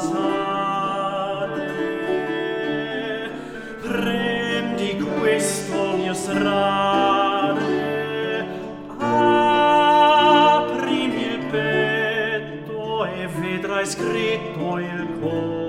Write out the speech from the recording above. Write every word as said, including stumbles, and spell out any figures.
basare. Prendi questo mio strade, aprimi il petto e vedrai scritto il cuore.